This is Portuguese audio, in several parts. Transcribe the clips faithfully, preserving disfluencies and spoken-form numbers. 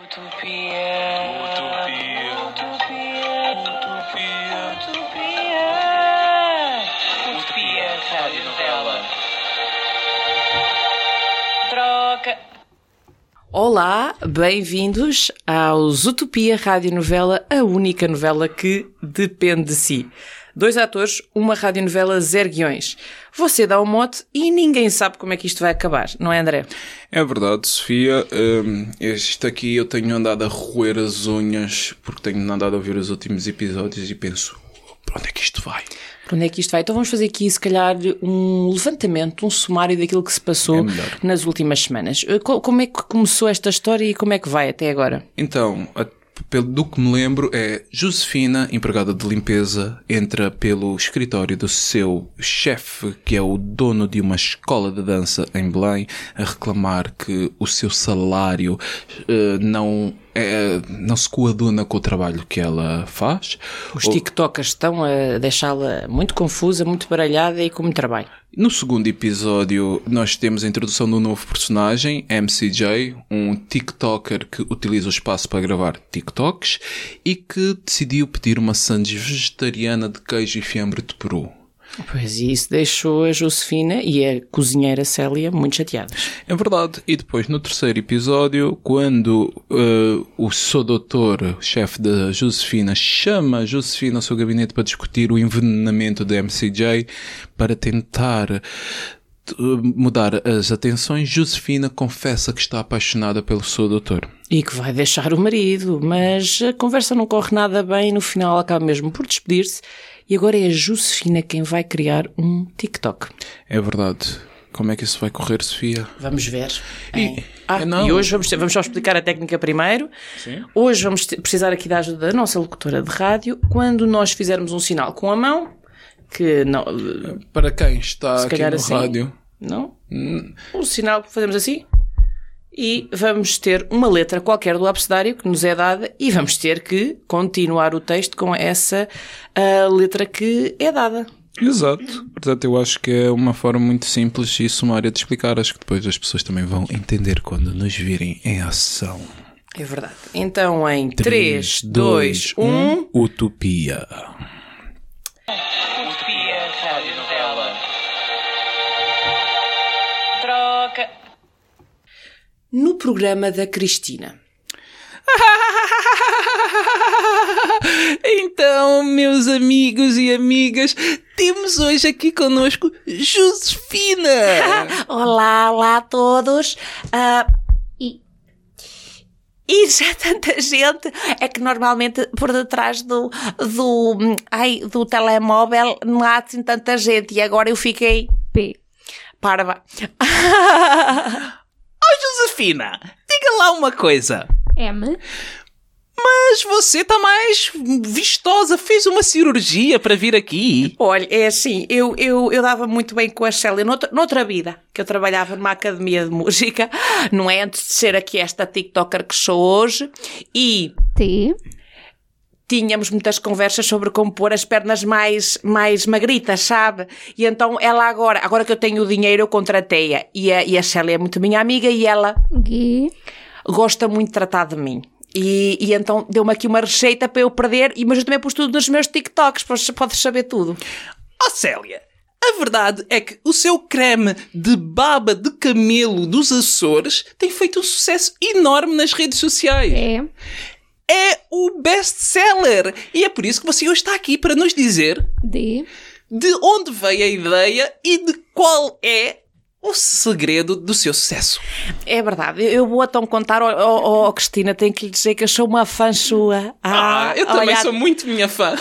Utopia. Utopia. Utopia. Utopia. Utopia. Utopia. Rádio Novela. Troca. Olá, bem-vindos aos Utopia Rádio Novela, a única novela que depende de si. Dois atores, uma radionovela, zero guiões. Você dá o mote e ninguém sabe como é que isto vai acabar, não é, André? É verdade, Sofia. Um, este aqui eu tenho andado a roer as unhas porque tenho andado a ouvir os últimos episódios e penso, para onde é que isto vai? Para onde é que isto vai? Então vamos fazer aqui, se calhar, um levantamento, um sumário daquilo que se passou É nas últimas semanas. Como é que começou esta história e como é que vai até agora? Então, a Pelo do que me lembro é Josefina, empregada de limpeza, entra pelo escritório do seu chefe, que é o dono de uma escola de dança em Belém, a reclamar que o seu salário uh, não, é, não se coaduna com o trabalho que ela faz. Os tiktokers estão a deixá-la muito confusa, muito baralhada e com muito trabalho. No segundo episódio, nós temos a introdução de um novo personagem, M C J, um tiktoker que utiliza o espaço para gravar tiktoks e que decidiu pedir uma sandes vegetariana de queijo e fiambre de peru. Pois, e isso deixou a Josefina e a cozinheira Célia muito chateadas. É verdade. E depois, no terceiro episódio, quando uh, o seu doutor, chefe da Josefina, chama a Josefina ao seu gabinete para discutir o envenenamento de M C J para tentar mudar as atenções, Josefina confessa que está apaixonada pelo seu doutor. E que vai deixar o marido, mas a conversa não corre nada bem e no final ela acaba mesmo por despedir-se. E agora é a Josefina quem vai criar um TikTok. É verdade. Como é que isso vai correr, Sofia? Vamos ver. E, ah, não. e hoje vamos, ter, vamos só explicar a técnica primeiro. Sim. Hoje vamos ter, precisar aqui da ajuda da nossa locutora de rádio. Quando nós fizermos um sinal com a mão, que não... Para quem está se aqui calhar no assim, rádio... Não? Hum. Um sinal que fazemos assim... E vamos ter uma letra qualquer do abecedário que nos é dada e vamos ter que continuar o texto com essa uh, letra que é dada. Exato. Portanto, eu acho que é uma forma muito simples e sumária de explicar. Acho que depois as pessoas também vão entender quando nos virem em ação. É verdade. Então, em três, dois, um... Utopia. Utopia. Rádio Novela. Troca. No programa da Cristina. Então, meus amigos e amigas, temos hoje aqui connosco Josefina. Olá, olá a todos. Uh, e, e já tanta gente, é que normalmente por detrás do, do, ai, do telemóvel não há assim tanta gente e agora eu fiquei P. Parva. Oh, Josefina, diga lá uma coisa. M. Mas você está mais vistosa, fez uma cirurgia para vir aqui. Olha, é assim, eu, eu, eu dava muito bem com a Célia noutra, noutra vida, que eu trabalhava numa academia de música, não é? Antes de ser aqui esta TikToker que sou hoje, e... T. Tínhamos muitas conversas sobre como pôr as pernas mais, mais magritas, sabe? E então ela agora, agora que eu tenho o dinheiro, eu contratei-a. E a, e a Célia é muito minha amiga e ela G. gosta muito de tratar de mim. E, e então deu-me aqui uma receita para eu perder, mas eu também pus tudo nos meus TikToks, podes saber tudo. Oh, Célia, a verdade é que o seu creme de baba de camelo dos Açores tem feito um sucesso enorme nas redes sociais. É. É o best-seller. E é por isso que você hoje está aqui para nos dizer D. de onde veio a ideia e de qual é o segredo do seu sucesso. É verdade, eu vou então contar, oh, oh, oh Cristina, tenho que lhe dizer que eu sou uma fã sua. Ah, Ah, eu também olha... sou muito minha fã.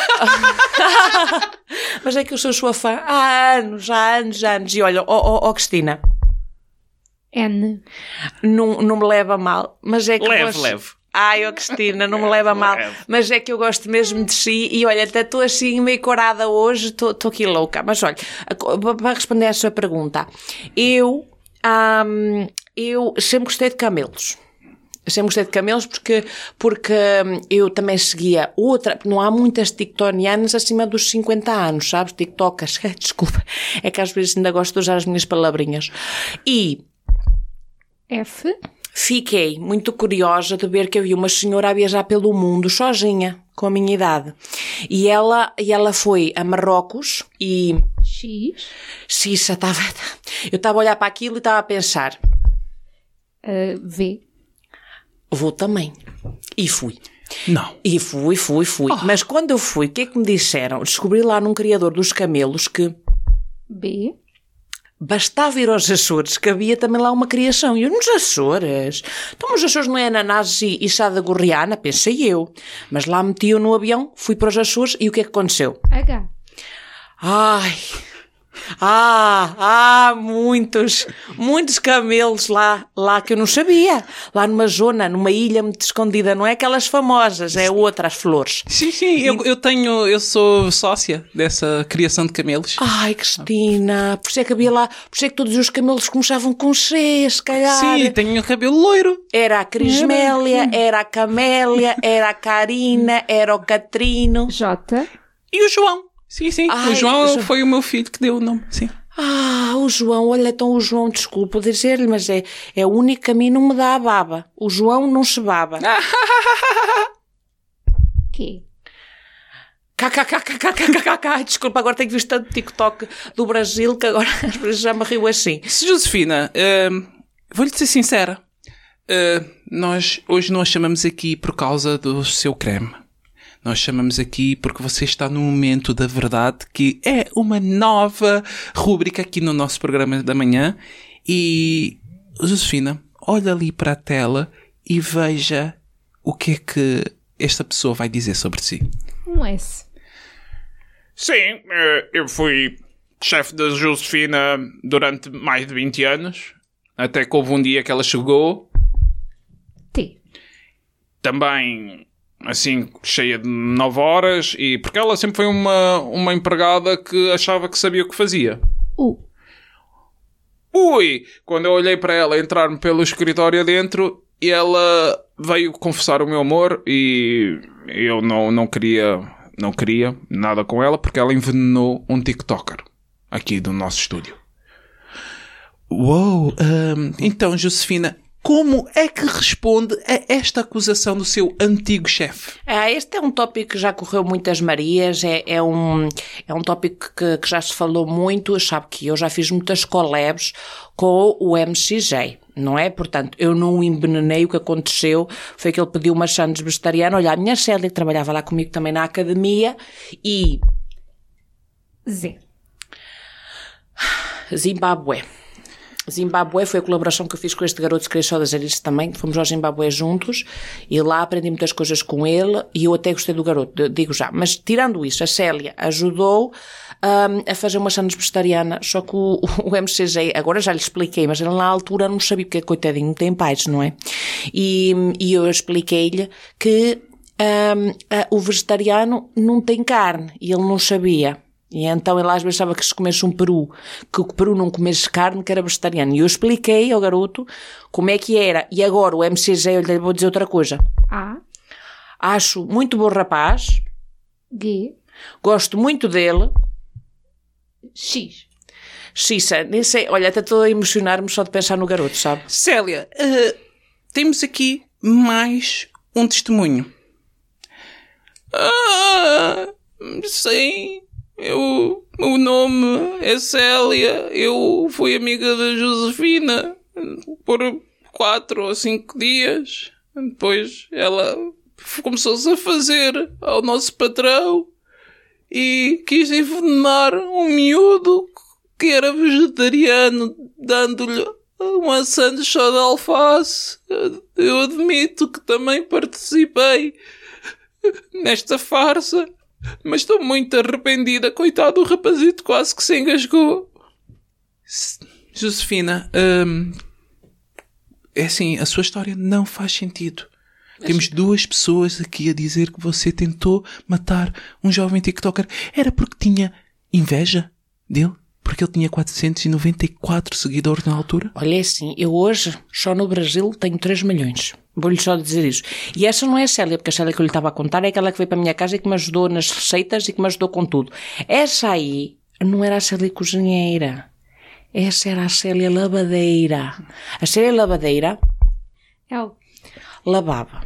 Mas é que eu sou sua fã há anos, há anos, há anos. E olha, oh, oh, oh Cristina, N. não, não me leva a mal, mas é que... Leve, vos... leve. Ai, oh Cristina, não me leva a mal, Leve. mas é que eu gosto mesmo de si e olha, até estou assim meio corada hoje, estou aqui louca. Mas olha, para responder à sua pergunta, eu, hum, eu sempre gostei de camelos. Eu sempre gostei de camelos porque, porque eu também seguia outra... Não há muitas tiktonianas acima dos cinquenta anos, sabes? Tiktokers. Desculpa. É que às vezes ainda gosto de usar as minhas palavrinhas. E... F. fiquei muito curiosa de ver que havia uma senhora a viajar pelo mundo sozinha, com a minha idade. E ela, e ela foi a Marrocos e... X. Sim, já estava... Eu estava a olhar para aquilo e estava a pensar... Uh, v. Vou também. E fui. Não. E fui, fui, fui. Oh. Mas quando eu fui, o que é que me disseram? Descobri lá num criador dos camelos que... B. Bastava ir aos Açores, que havia também lá uma criação. E eu, nos Açores? Então, os Açores não é ananás e, e chá da gorriana? Pensei eu. Mas lá meti-o no avião, fui para os Açores e o que é que aconteceu? H. Ai... Ah, ah, muitos, muitos camelos lá, lá que eu não sabia. Lá numa zona, numa ilha muito escondida, não é aquelas famosas, é outras flores. Sim, sim, e... eu, eu tenho, eu sou sócia dessa criação de camelos. Ai, Cristina, por isso é que havia lá, por isso é que todos os camelos começavam com C, se calhar. Sim, tenho cabelo loiro. Era a Crismélia, era a Camélia, era a Karina, era o Catrino. J. E o João. Sim, sim. Ai, o João o Jo- foi o meu filho que deu o nome. Sim. Ah, o João, olha, então o João, desculpa dizer-lhe, mas é, é o único que a mim não me dá a baba. O João não se baba. Q. KKKKKKKK. Desculpa, agora tenho visto tanto TikTok do Brasil que agora às vezes já me rio assim. Josefina, uh, vou-lhe ser sincera. Uh, nós hoje não a chamamos aqui por causa do seu creme. Nós chamamos aqui porque você está no momento da verdade, que é uma nova rúbrica aqui no nosso programa da manhã. E, Josefina, olha ali para a tela e veja o que é que esta pessoa vai dizer sobre si. Um S. Sim, eh, eu fui chefe da Josefina durante mais de vinte anos. Até que houve um dia que ela chegou. T. Também... assim, cheia de nove horas, e porque ela sempre foi uma, uma empregada que achava que sabia o que fazia. U. Ui! Quando eu olhei para ela entrar-me pelo escritório adentro, e ela veio confessar o meu amor, e eu não, não queria, não queria nada com ela, porque ela envenenou um TikToker aqui do nosso estúdio. Uou! Um, então, Josefina, como é que responde a esta acusação do seu antigo chefe? Ah, este é um tópico que já correu muitas Marias, é, é, um, é um tópico que, que já se falou muito, sabe que eu já fiz muitas collabs com o M C J, não é? Portanto, eu não envenenei, o que aconteceu foi que ele pediu umas sandes vegetarianas, olha, a minha Célia que trabalhava lá comigo também na academia, e... Z. Zimbábue. Zimbábue foi a colaboração que eu fiz com este garoto que queria só dizer isto também. Fomos ao Zimbábue juntos e lá aprendi muitas coisas com ele e eu até gostei do garoto, digo já. Mas tirando isso, a Célia ajudou um, a fazer uma sandes vegetariana, só que o, o M C J, agora já lhe expliquei, mas ele na altura não sabia porque coitadinho não tem pais, não é? E, e eu expliquei-lhe que um, a, o vegetariano não tem carne e ele não sabia. E então ele às vezes achava que se comesse um peru, que o peru não comesse carne, que era vegetariano. E eu expliquei ao garoto como é que era. E agora o M C J, eu lhe vou dizer outra coisa. A. Acho muito bom rapaz. G. Gosto muito dele. X. Xissa, nem sei. Olha, até estou a emocionar-me só de pensar no garoto, sabe? Célia, uh, temos aqui mais um testemunho. Ah, sim... Eu, o nome é Célia, eu fui amiga da Josefina por quatro ou cinco dias. Depois ela começou-se a fazer ao nosso patrão e quis envenenar um miúdo que era vegetariano, dando-lhe uma sandes só de alface. Eu admito que também participei nesta farsa. Mas estou muito arrependida. Coitado, o rapazito quase que se engasgou. Josefina, hum, é assim, a sua história não faz sentido. Mas... Temos duas pessoas aqui a dizer que você tentou matar um jovem TikToker. Era porque tinha inveja dele? Porque ele tinha quatrocentos e noventa e quatro seguidores na altura? Olha, é assim, eu hoje, só no Brasil, tenho três milhões. Vou-lhe só dizer isso. E essa não é a Célia, porque a Célia que eu lhe estava a contar é aquela que veio para a minha casa e que me ajudou nas receitas e que me ajudou com tudo. Essa aí não era a Célia cozinheira. Essa era a Célia lavadeira. A Célia lavadeira... L. Lavava.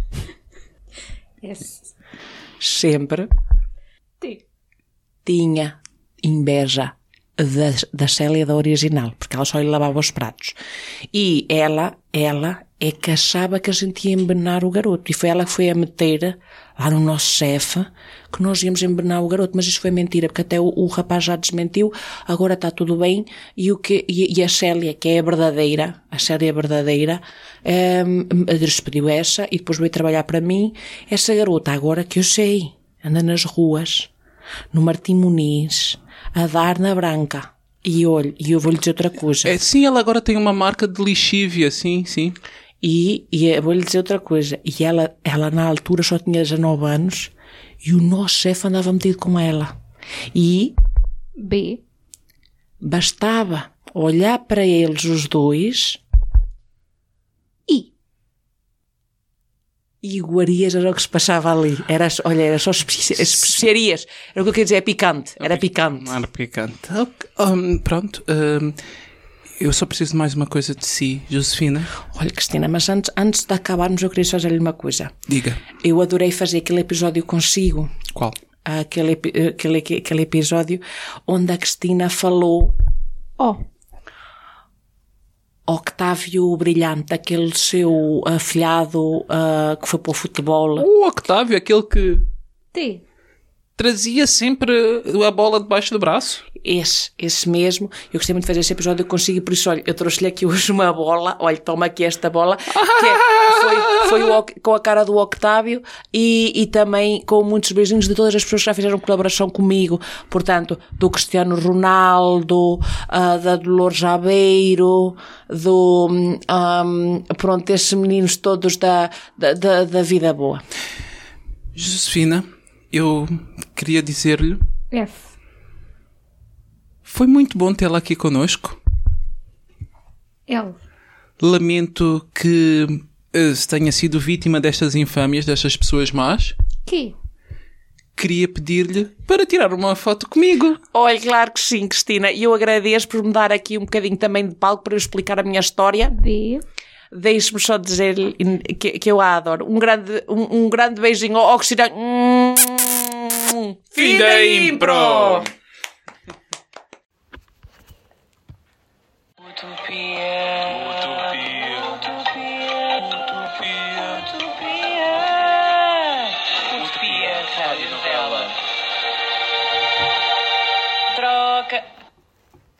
S. Sempre T. tinha inveja da, da Célia da original, porque ela só lhe lavava os pratos. E ela, ela é que achava que a gente ia envenenar o garoto. E foi ela que foi a meter lá no nosso chefe que nós íamos envenenar o garoto. Mas isso foi mentira, porque até o, o rapaz já desmentiu. Agora está tudo bem. E, o que, e, e a Célia, que é a verdadeira, a Célia verdadeira, um, despediu essa e depois veio trabalhar para mim. Essa garota, agora que eu sei, anda nas ruas, no Martim Muniz, a dar na branca. E olha, e eu vou-lhe dizer outra coisa. É, sim, ela agora tem uma marca de lixívia, sim, sim. E, e eu vou-lhe dizer outra coisa. E ela, ela na altura só tinha dezanove anos e o nosso chefe andava metido com ela. E B. bastava olhar para eles os dois I. e iguarias era o que se passava ali. Era, olha, era só especi- especiarias. Era o que eu queria dizer, é picante. Era picante. Não era picante. Ok, um, pronto. um, eu só preciso de mais uma coisa de si, Josefina. Olha, Cristina, mas antes, antes de acabarmos eu queria fazer-lhe uma coisa. Diga. Eu adorei fazer aquele episódio consigo. Qual? Aquele, epi- aquele, aquele episódio onde a Cristina falou O. Octávio Brilhante, aquele seu afilhado uh, que foi para o futebol. O Octávio, aquele que T. trazia sempre a bola debaixo do braço. Esse, esse mesmo. Eu gostei muito de fazer esse episódio, eu consigo, por isso, olha, eu trouxe-lhe aqui hoje uma bola. Olha, toma aqui esta bola, que é- foi, foi o Oc- com a cara do Octávio e, e também com muitos beijinhos de todas as pessoas que já fizeram colaboração comigo. Portanto, do Cristiano Ronaldo, ah, da Dolores Aveiro, do, hum, pronto, esses meninos todos da, da, da, da vida boa. Josefina, eu queria dizer-lhe, F. foi muito bom tê-la aqui connosco. L. Lamento que eh, se tenha sido vítima destas infâmias, destas pessoas más. Q. Queria pedir-lhe para tirar uma foto comigo. Olha, claro que sim, Cristina. E eu agradeço por me dar aqui um bocadinho também de palco para eu explicar a minha história. D. Deixe-me só dizer que, que eu a adoro. Um grande, um, um grande beijinho ao Cristina. Fim da impro! Utopia.